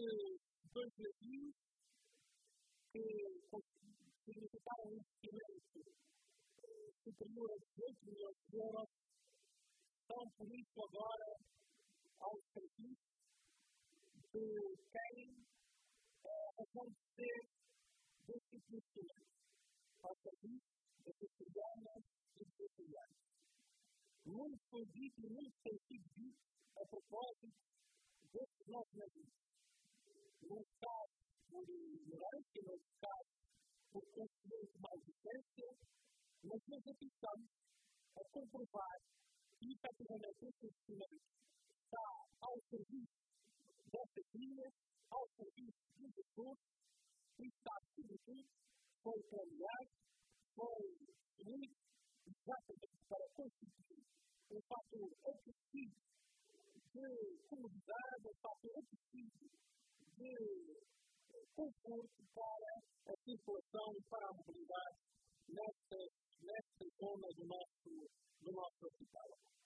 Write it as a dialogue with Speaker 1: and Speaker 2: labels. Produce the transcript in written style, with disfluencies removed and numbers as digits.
Speaker 1: dois navios que significaram um investimento superior a 18 milhões de euros, estão por isso agora ao serviço de quem acontecer desse investimento, ao serviço das açorianas e dos açorianos. Muito foi dito e muito tem sido dito a propósito destes novos navios. Num caso por ignorância, num caso por conhecimento de mais distância, mas nós aqui estamos a comprovar que efetivamente este investimento está ao serviço destas linhas, ao serviço dos Açores, e está, sobretudo, foi planeado, foi definido exatamente para constituir um fator acrescido de comodidade, um fator acrescido de conforto para a circulação e para a mobilidade nesta zona do nosso arquipélago.